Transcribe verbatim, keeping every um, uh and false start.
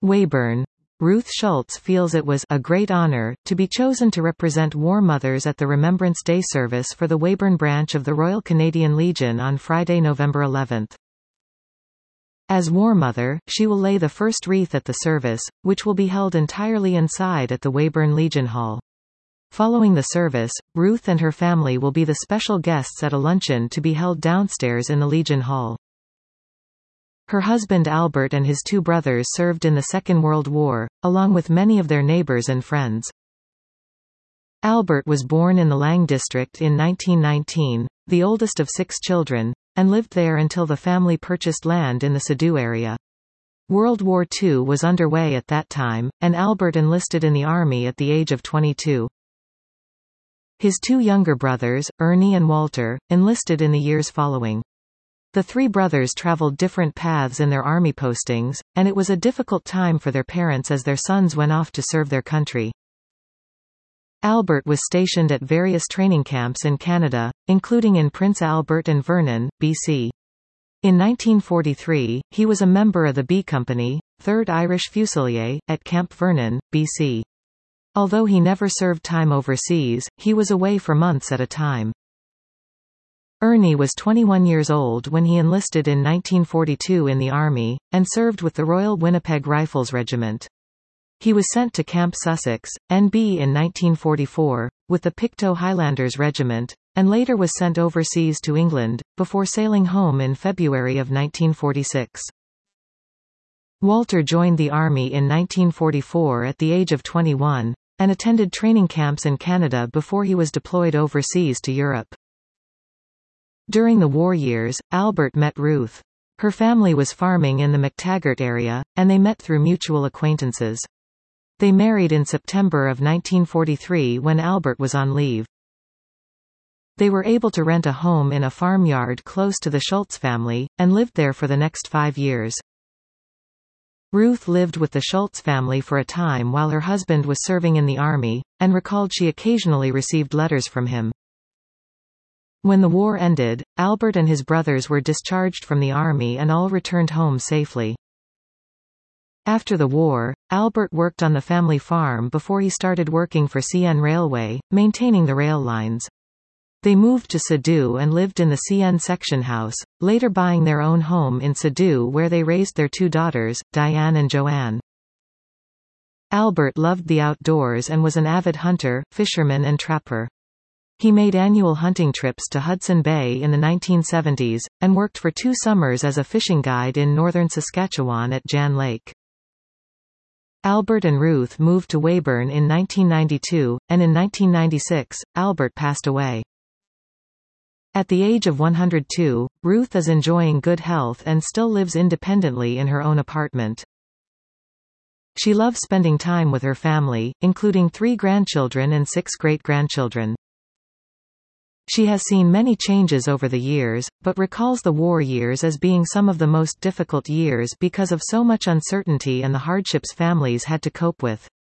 Weyburn. Ruth Schultz feels it was a great honor to be chosen to represent war mothers at the Remembrance Day service for the Weyburn branch of the Royal Canadian Legion on Friday, November eleventh. As War Mother, she will lay the first wreath at the service, which will be held entirely inside at the Weyburn Legion Hall. Following the service, Ruth and her family will be the special guests at a luncheon to be held downstairs in the Legion Hall. Her husband Albert and his two brothers served in the Second World War, along with many of their neighbors and friends. Albert was born in the Lang district in nineteen nineteen, the oldest of six children, and lived there until the family purchased land in the Sadu area. World War Two was underway at that time, and Albert enlisted in the army at the age of twenty-two. His two younger brothers, Ernie and Walter, enlisted in the years following. The three brothers traveled different paths in their army postings, and it was a difficult time for their parents as their sons went off to serve their country. Albert was stationed at various training camps in Canada, including in Prince Albert and Vernon, B C. In nineteen forty-three, he was a member of the B Company, third Irish Fusilier, at Camp Vernon, B C. Although he never served time overseas, he was away for months at a time. Ernie was twenty-one years old when he enlisted in nineteen forty-two in the Army, and served with the Royal Winnipeg Rifles Regiment. He was sent to Camp Sussex, N B in nineteen forty-four, with the Pictou Highlanders Regiment, and later was sent overseas to England, before sailing home in February of nineteen forty-six. Walter joined the Army in nineteen forty-four at the age of twenty-one, and attended training camps in Canada before he was deployed overseas to Europe. During the war years, Albert met Ruth. Her family was farming in the McTaggart area, and they met through mutual acquaintances. They married in September of nineteen forty-three when Albert was on leave. They were able to rent a home in a farmyard close to the Schultz family, and lived there for the next five years. Ruth lived with the Schultz family for a time while her husband was serving in the Army, and recalled she occasionally received letters from him. When the war ended, Albert and his brothers were discharged from the Army and all returned home safely. After the war, Albert worked on the family farm before he started working for C N Railway, maintaining the rail lines. They moved to Sadu and lived in the C N section house, later buying their own home in Sadu where they raised their two daughters, Diane and Joanne. Albert loved the outdoors and was an avid hunter, fisherman and trapper. He made annual hunting trips to Hudson Bay in the nineteen seventies, and worked for two summers as a fishing guide in northern Saskatchewan at Jan Lake. Albert and Ruth moved to Weyburn in nineteen ninety-two, and in nineteen ninety-six, Albert passed away. At the age of one hundred two, Ruth is enjoying good health and still lives independently in her own apartment. She loves spending time with her family, including three grandchildren and six great-grandchildren. She has seen many changes over the years, but recalls the war years as being some of the most difficult years because of so much uncertainty and the hardships families had to cope with.